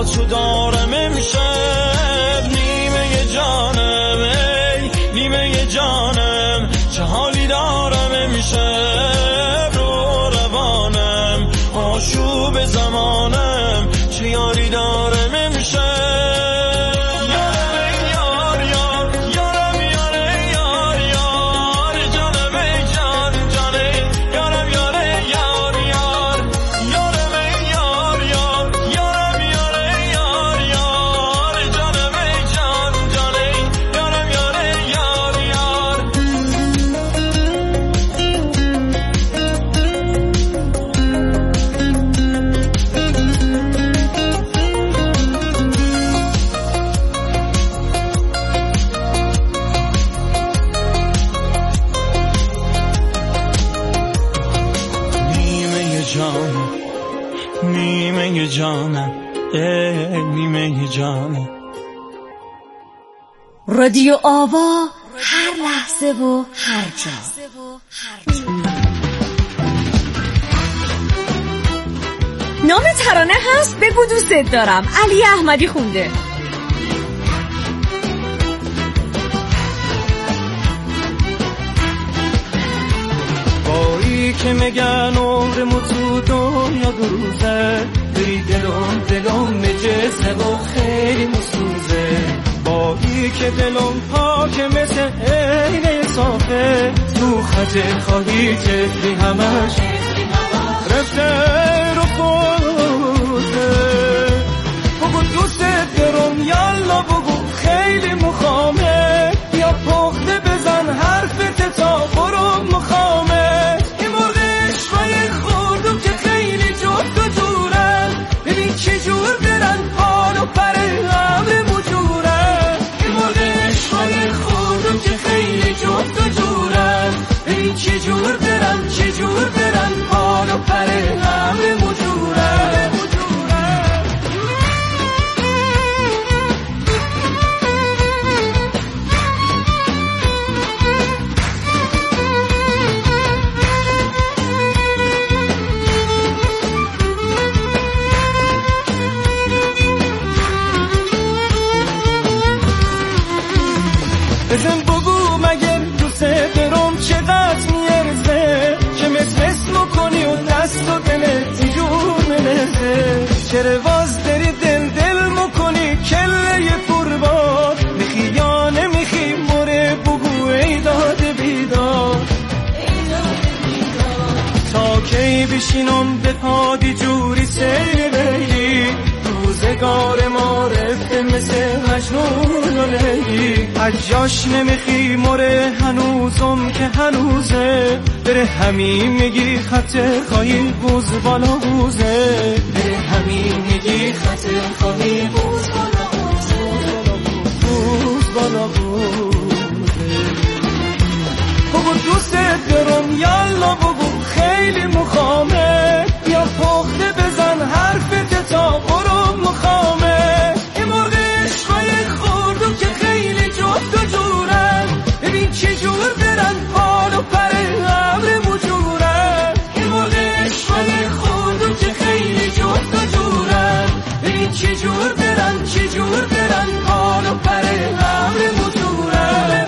تو دارم امشب، نیمه جانم ای نیمه جانم، چه حالی دارم امشب رو روانم، آشوب زمانم چه یاری دارم امشب. نیمه جانم ای نیمه جانم. رادیو آوا، هر لحظه و هر جا. نام ترانه هست بگو دوست دارم، علی احمدی خونده. بایی که میگن عمرمو تو دنیا دو روزه، بری دلم مجزه و خیلی مسوزه، بایی که دلم پاکه مثل عینه صافه، تو خجل خواهی چفری همش رفته رو خوزه. بگو دوست دارم یالا بگو خیلی مخامه، یا پخته بزن حرفت تا برم مخامه. این مرغ عشقای خوردم که خیلی جفت و جورن، ببین چه جور برن پال و پر امر مجورن. این مرغ عشقای خوردم که خیلی جفت و جورن، ببین چه جور برن پال و پر امر مجورن. بزن بگو مگر دوست دارم چقدر میرزه، که مثل کنی و دست و دلت جور منزه. چرا واز داری دل مکنی کله پربار، میخی یا نمیخی موره بگو ای داده بیدار. تا کی بشینم به پادی جوری سیر بری، روزگار ما رفته مثل مجنون و لیلی. از جاش نمیخی موره هنوزم که هنوزه، بره همین میگی خط خواهی بوز بالا بوزه، بره همین میگی خط خواهی بوز بالا بوزه. بگو دوست دارم یالا بگو خیلی مخامه، یا پخته بزن حرفت تا برم مخامه. این مرغ عشقای خوردم که خیلی جفت و جورن، ببین چه جور برن پال و پر امر مجورن. این مرغ عشقای خوردم که خیلی جفت و جورن، ببین چه جور برن پال و پر امر مجورن.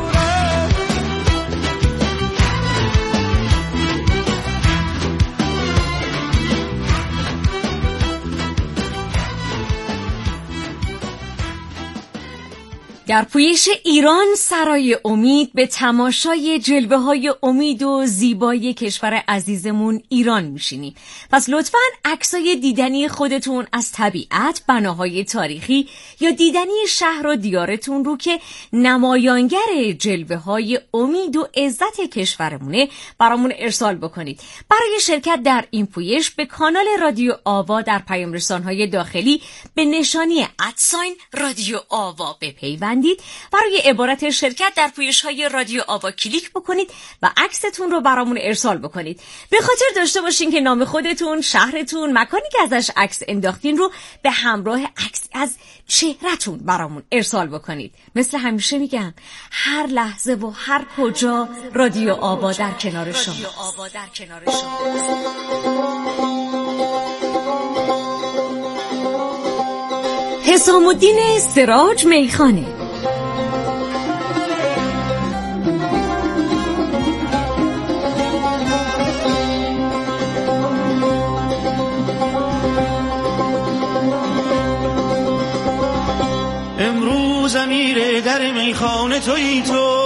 در پویش ایران سرای امید به تماشای جلوه‌های امید و زیبایی کشور عزیزمون ایران میشینیم. پس لطفاً عکسای دیدنی خودتون از طبیعت، بناهای تاریخی یا دیدنی شهر و دیارتون رو که نمایانگر جلوه‌های امید و عزت کشورمونه برامون ارسال بکنید. برای شرکت در این پویش به کانال رادیو آوا در پیام رسان‌های داخلی به نشانی @رادیو آوا بپیوندید. برای عبارت شرکت در پویش‌های رادیو آوا کلیک بکنید و عکستون رو برامون ارسال بکنید. به خاطر داشته باشین که نام خودتون، شهرتون، مکانی که ازش عکس انداختین رو به همراه عکس از چهره‌تون برامون ارسال بکنید. مثل همیشه میگم هر لحظه و هر کجا رادیو آوا در کنار شما. حسام الدین سراج میخانه. امروز امیر در میخانه تویی تو،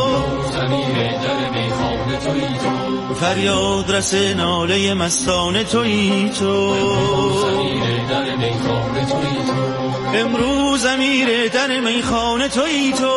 فریاد رس ناله مستانه تویی تو. امروز امیر در میخانه تویی تو،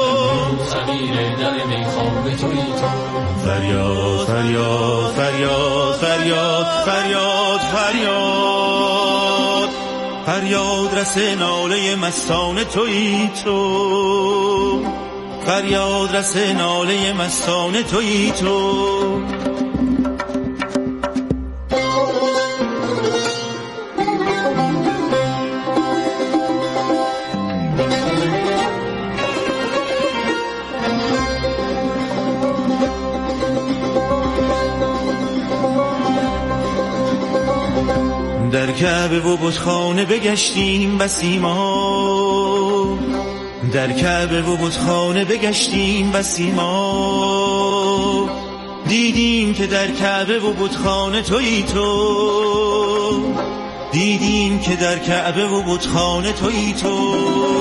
فریاد فریاد فریاد فریاد فریاد فریاد فریاد رس ناله مستانه تویی تو، فریاد رس ناله مستانه تویی تو. در کعبه و بتخانه بگشتیم بسی ما، در کعبه و بتخانه بگشتیم بسی ما، دیدیم که در کعبه و بتخانه تویی تو، دیدیم که در کعبه و بتخانه تویی تو.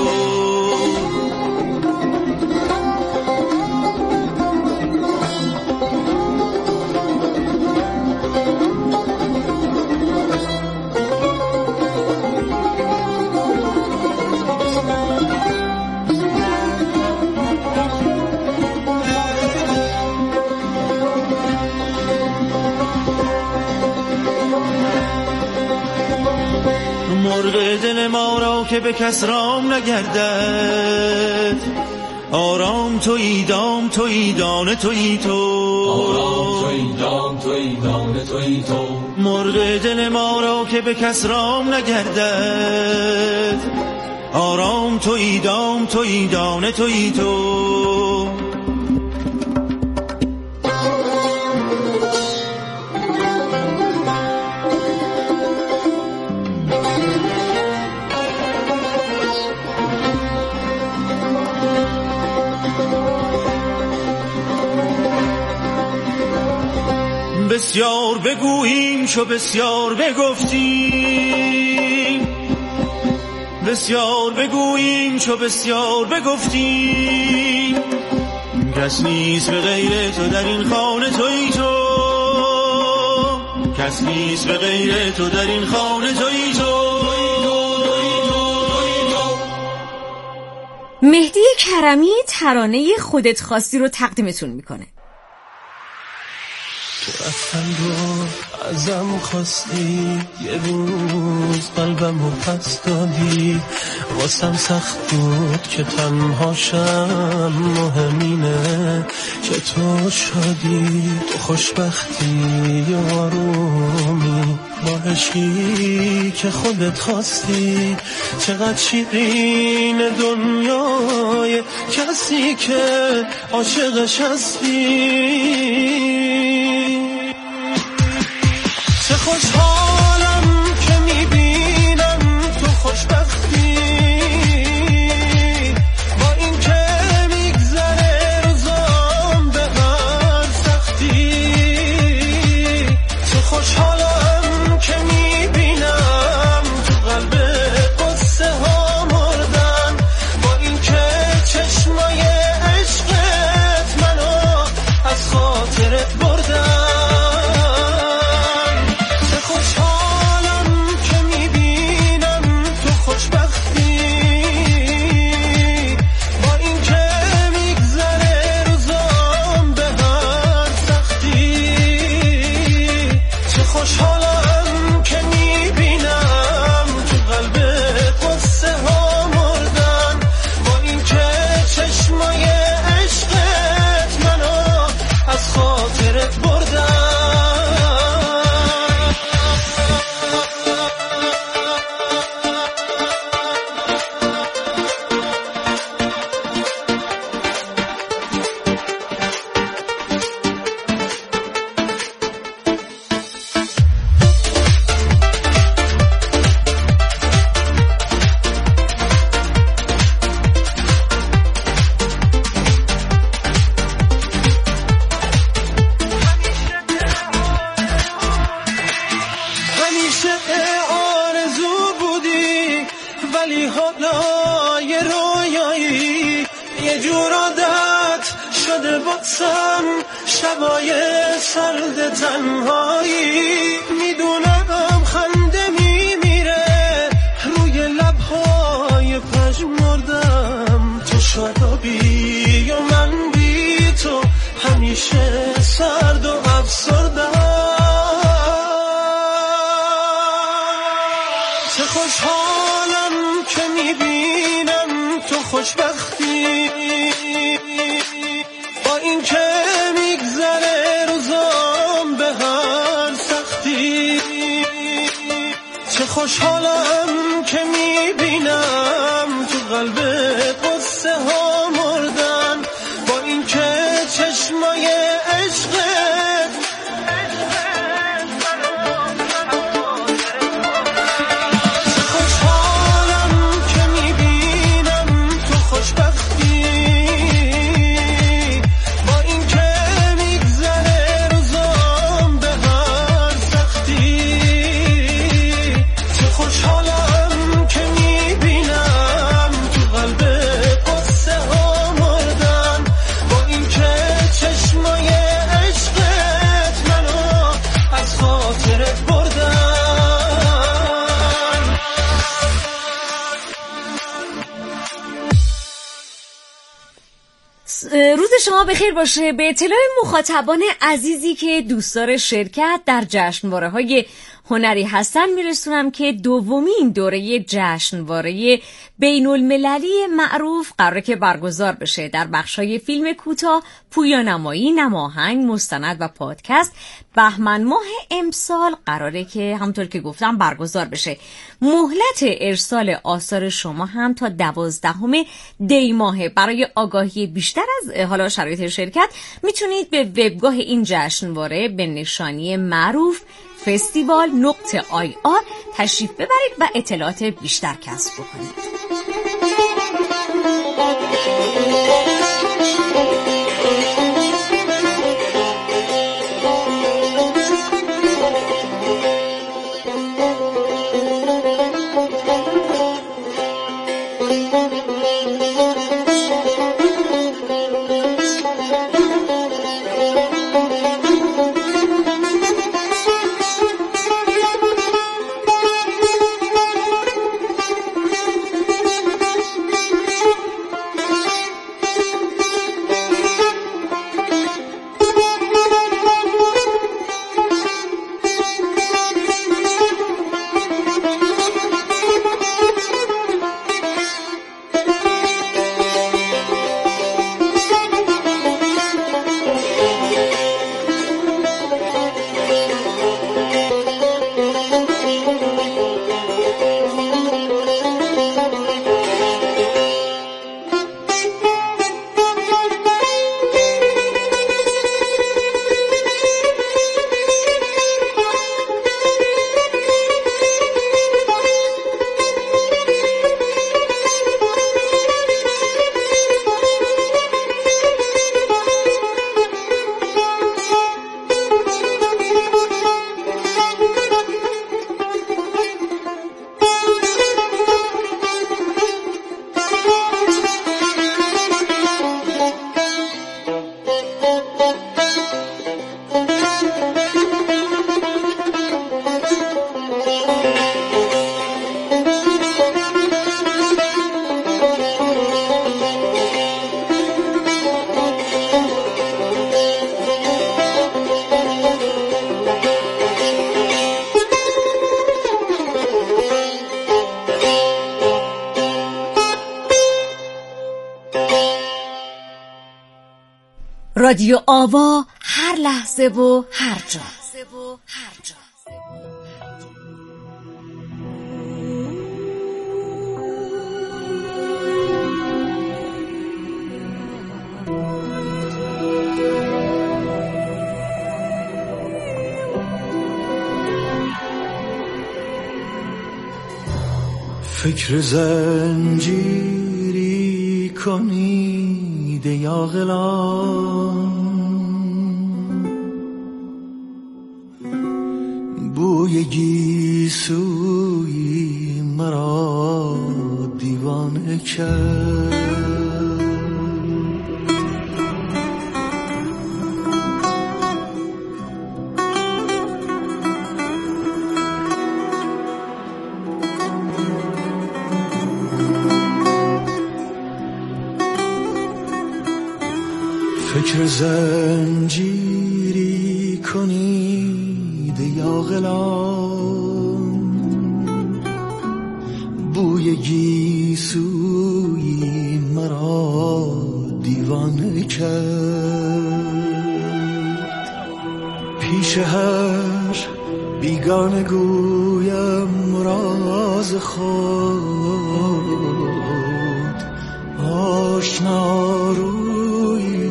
مرغ دل ما را که به کس رام نگردد، آرام تویی دام تویی دانه تویی تو، آرام تویی دام تویی دانه تویی تو. مرغ دل ما را که به کس رام نگردد، آرام تویی دام تویی دانه تویی تو. بسیار بگوییم چو بسیار بگفتیم، بسیار بگوییم چو بسیار بگفتیم، کس نیست به غیر تو در این خانه تویی تو، کس نیست به غیر تو در این خانه تویی تو. مهدی کرمی ترانه خودت خواستی رو تقدیمتون میکنه. تو رفتن رو ازم خواستی، یه روز قلبم رو پس دادی، واسم سخت بود که تنهاشم، مهمینه چطور شدی تو خوشبختی و آرومی، با عشقی که خودت خواستی، چقدر شیرین دنیای کسی که عاشقش هستی. چه خوشحالم که میبینم تو خوشبختی، با این که میگذره روزام به هر سختی. چه خوشحالم که میبینم تو قلب قصه ها مردن، با این که چشمای عشقت منو از خاطرت بردن. عاشق آرزو بودی ولی حالا یه رویایی، یه جور عادت شده واسم شبای سرد تنهایی. میدونم خنده میمیره روی لبهای پژمردم، تو شادابی و من بی تو همیشه سرد و افسردم. چه خوشحالم که میبینم تو خوشبختی، با این که میگذره روزام به هر سختی. چه خوشحالم که میبینم تو قلبت قصه ها مردن، با این که چشمای عشقت روز شما بخیر باشه. به اطلاع مخاطبان عزیزی که دوستدار شرکت در جشنواره‌های هنری هستن میرسونم که دومین دوره جشنواره بین‌المللی معروف قراره که برگزار بشه در بخش‌های فیلم کوتاه، پویانمایی، نماهنگ، مستند و پادکست. بهمن ماه امسال قراره که همونطور که گفتم برگزار بشه. مهلت ارسال آثار شما هم تا 12 دی ماه. برای آگاهی بیشتر از حالا شرایط شرکت میتونید به وبگاه این جشنواره به نشانی معروف festival.ir تشریف ببرید و اطلاعات بیشتر کسب بکنید. رادیو آوا، هر لحظه و هر جا. فکر زنجیری کنید یا غلام، بوی گیسوی مرا دیوانه کرد. فکر زنجیری کنید یا غلام، بوی گیسوی مرا دیوانه کرد. پیش هر بیگانه گویم راز خود، آشنا روی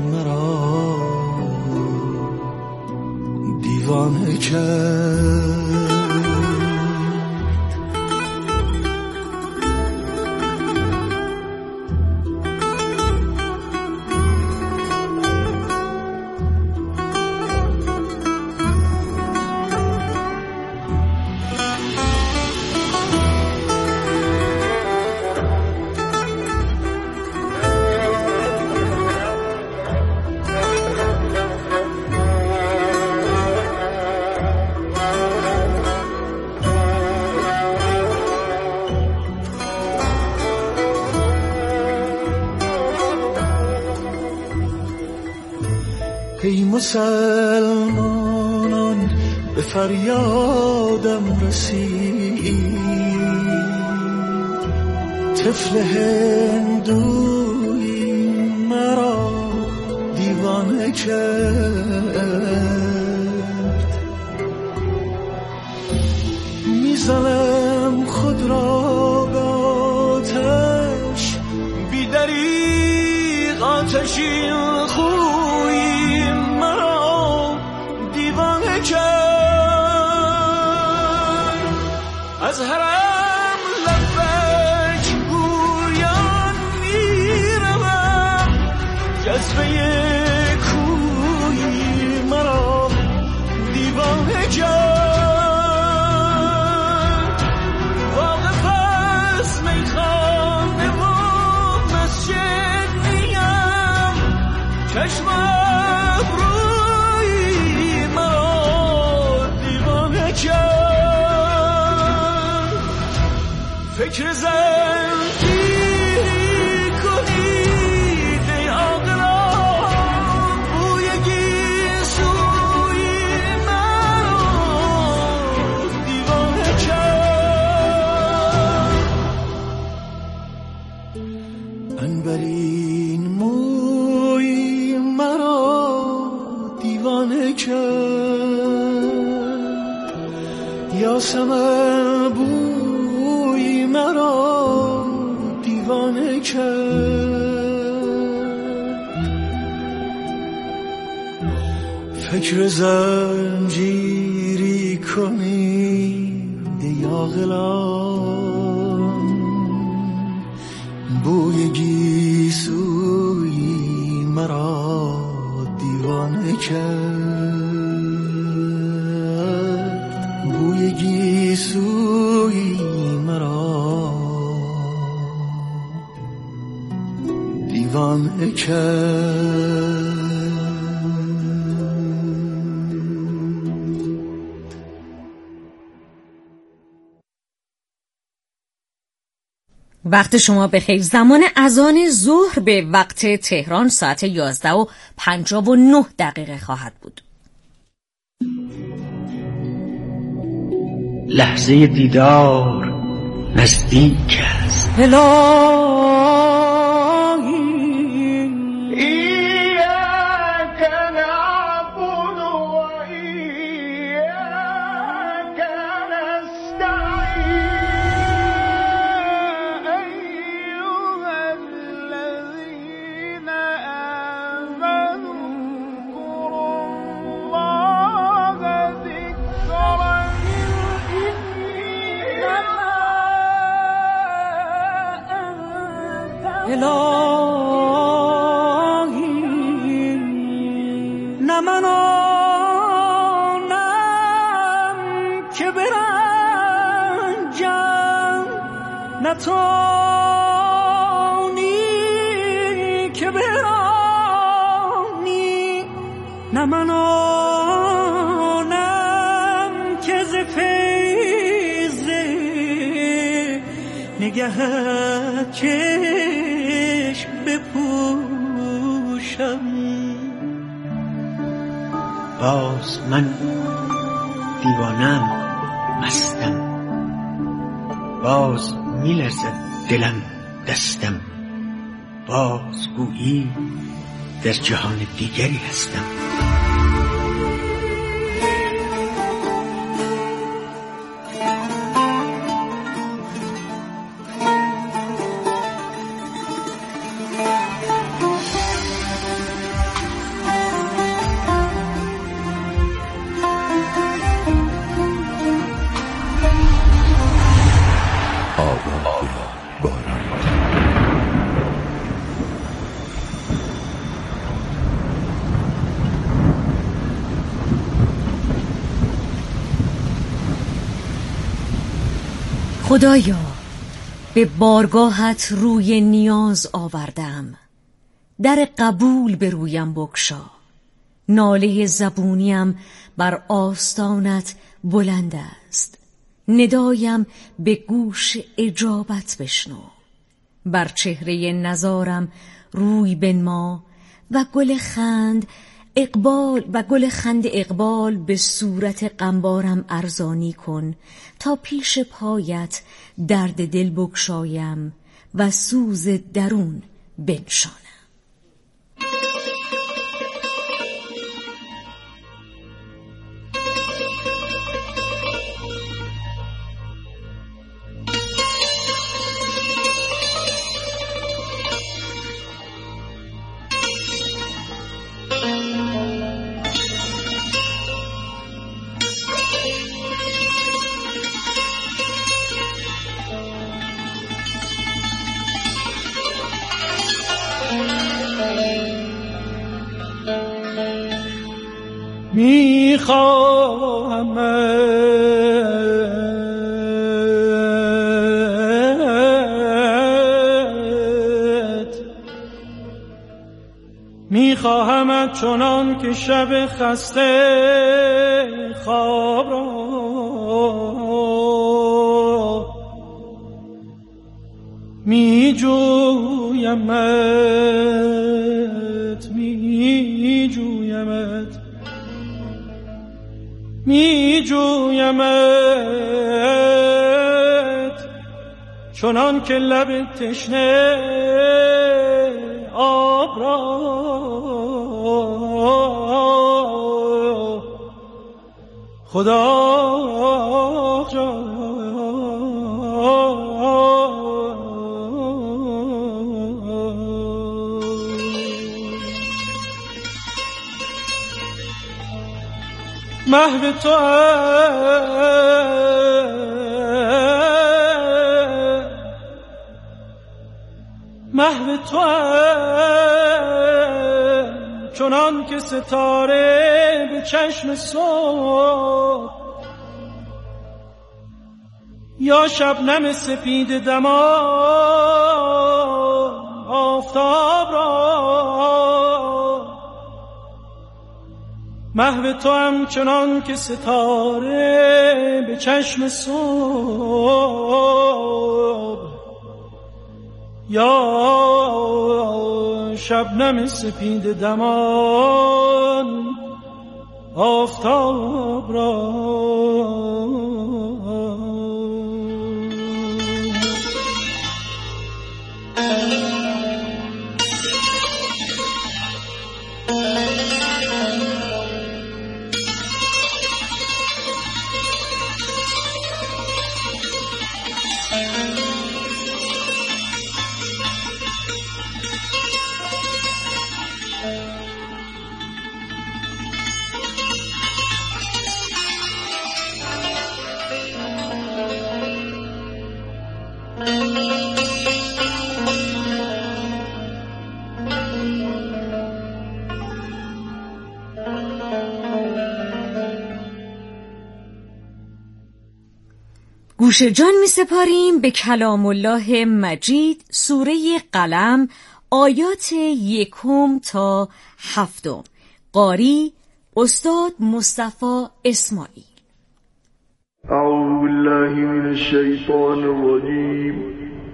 دیوانه کرد. ای مسلمانان به فریادم رسید، طفل هندوی مرا دیوانه کرد. میزنم خود را به آتش، بی دریغ آتشین خوی مرا دیوانه کرد. از حرم لبک گویان میروم، جذبه کوی مرا دیوانه کرد. واقف از میخانه و مسجد نیم، چشم ابروی مرا دیوانه کرد. فکر زنجیری کنید ای عاقلان، بوی گیسوی مرا دیوانه کرد. عنبرین موی مرا دیوانه کرد. یاسمن بوی مرا دیوانه کرد. فکر زنجیری کنید یا غلام، بوی گیسوی مرا دیوانه کرد. بوی گیسوی مرا دیوانه کرد. وقت شما بخیر. زمان اذان ظهر به وقت تهران ساعت 11:59 خواهد بود. لحظه دیدار نزدیک است. که برنجم نتانی که برانی نه من آنم که ز فیض نگهت چشم بپوشم. باز من دیوانم، مستم، باز میلرزد دلم دستم، باز گویی در جهان دیگری هستم. خدایا، به بارگاهت روی نیاز آوردم، در قبول به رویم بگشا. ناله زبونیم بر آستانت بلند است، ندایم به گوش اجابت بشنو. بر چهره نزارم روی بنما و گل خند اقبال به صورت غمبارم ارزانی کن، تا پیش پایت درد دل بگشایم و سوز درون بنشانم. میخواهمت چنان که شب خسته خواب را میجویمت چنان که لب تشنه آب را خدا محو تو چنان که ستاره به چشم صبح یا شبنم سپید دمان آفتاب را محو تو هم چنان که ستاره به چشم صبح یا شبنم سپید دمان آفتاب را. گوش جان می سپاریم به کلام الله مجید، سوره قلم، آیات 1 تا 7. قاری استاد مصطفی اسماعیل. اعوذ بالله من الشیطان الرجیم.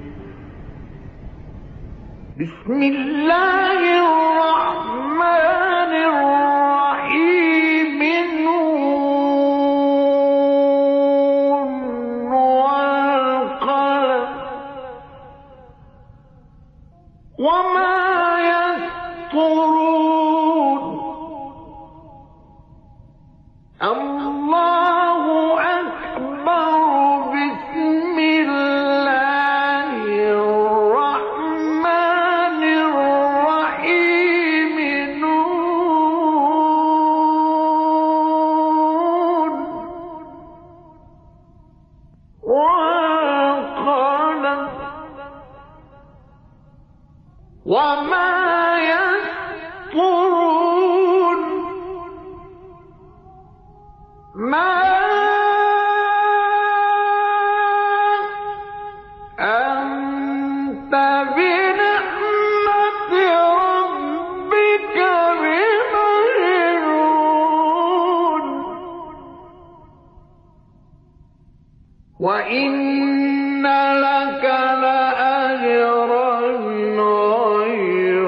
بسم الله الرحمن الرحیم. نون والقلم وما یسطرون. الله اکبر. بسم الله الرحمن الرحیم. نون والقلم وما یسطرون. ما أنت بنعمة ربك بمجنون. وإن لك لأجرا غير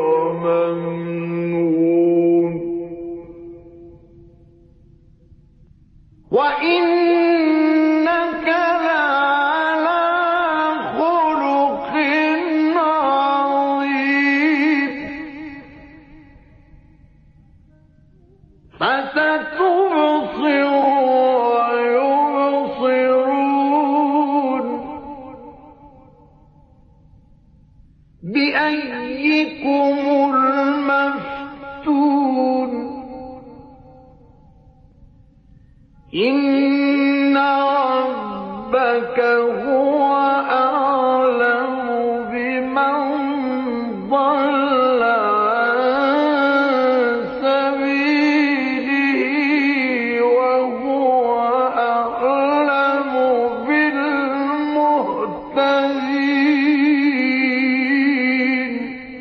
ممنون. وإنك لعلى خلق عظيم. فستبصر ويبصرون. بأيكم المفتون. إن ربك هو أعلم بمن ضل عن سبيله وهو أعلم بالمهتدين.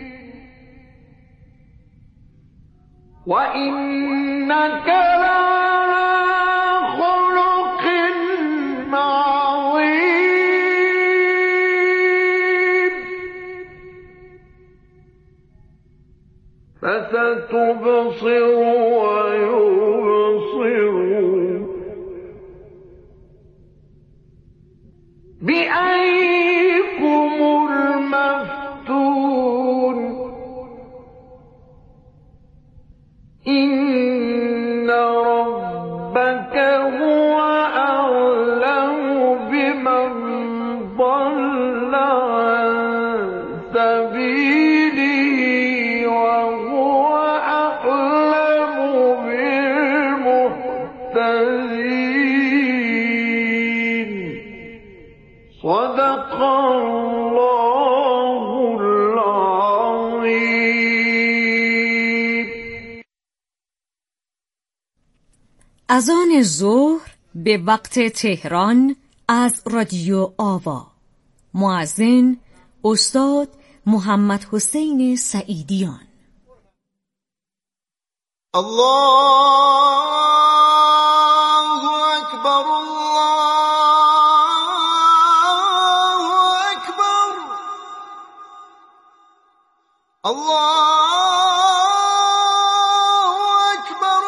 وإنك فستبصر ويبصرون. بأيكم المفتون. إن ربك هو أعلم بمن ضل عن سبيله صدق الله العظیم. اذان ظهر به وقت تهران از رادیو آوا. مؤذن استاد محمد حسین سعیدیان. الله اکبر. الله اکبر.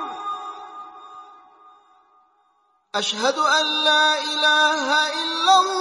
أشهد أن لا إله إلا الله.